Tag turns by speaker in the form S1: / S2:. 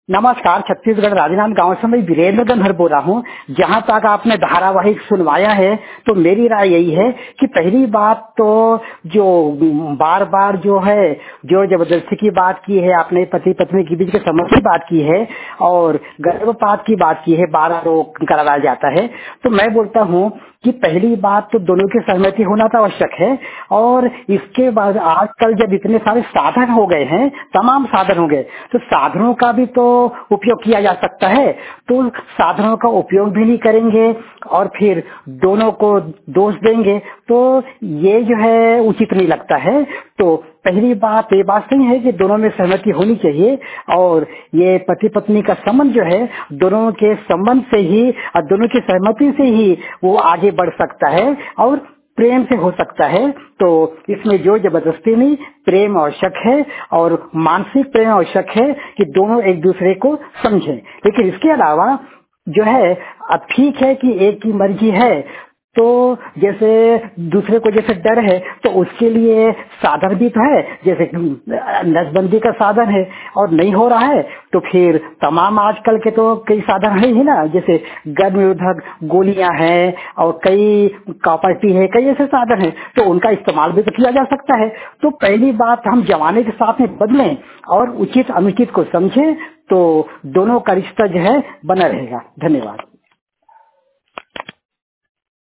S1: नमस्कार। छत्तीसगढ़ राजनांद गांव से मैं वीरेंद्र गंधर बोल रहा हूँ। जहाँ तक आपने धारावाहिक सुनवाया है तो मेरी राय यही है कि पहली बात तो जो बार बार जो है जो जबरदस्ती की बात की है आपने, पति पत्नी के बीच के संबंध की बात की है और गर्भपात की बात की है, 12 रोग कराया जाता है। तो मैं बोलता हूँ कि पहली बात तो दोनों की सहमति होना तो आवश्यक है। और इसके बाद आजकल जब इतने सारे साधन हो गए हैं, तमाम साधन हो गए, तो साधनों का भी तो उपयोग किया जा सकता है। तो साधनों का उपयोग भी नहीं करेंगे और फिर दोनों को दोष देंगे तो ये जो है उचित नहीं लगता है। तो पहली बात ये बात सही है कि दोनों में सहमति होनी चाहिए और ये पति पत्नी का संबंध जो है दोनों के संबंध से ही और दोनों की सहमति से ही वो आगे बढ़ सकता है और प्रेम से हो सकता है। तो इसमें जो जबरदस्ती नहीं, प्रेम आवश्यक है और मानसिक प्रेम आवश्यक है कि दोनों एक दूसरे को समझें। लेकिन इसके अलावा जो है अब ठीक है कि एक की मर्जी है, तो जैसे दूसरे को जैसे डर है तो उसके लिए साधन भी तो है, जैसे नसबंदी का साधन है और नहीं हो रहा है तो फिर तमाम आजकल के तो कई साधन है ही ना, जैसे गर्भ निरोधक गोलियां हैं और कई कॉपर्टी है, कई ऐसे साधन है, तो उनका इस्तेमाल भी तो किया जा सकता है। तो पहली बात हम जमाने के साथ में बदलें और उचित अनुचित को समझें तो दोनों का रिश्ता जो है बना रहेगा। धन्यवाद।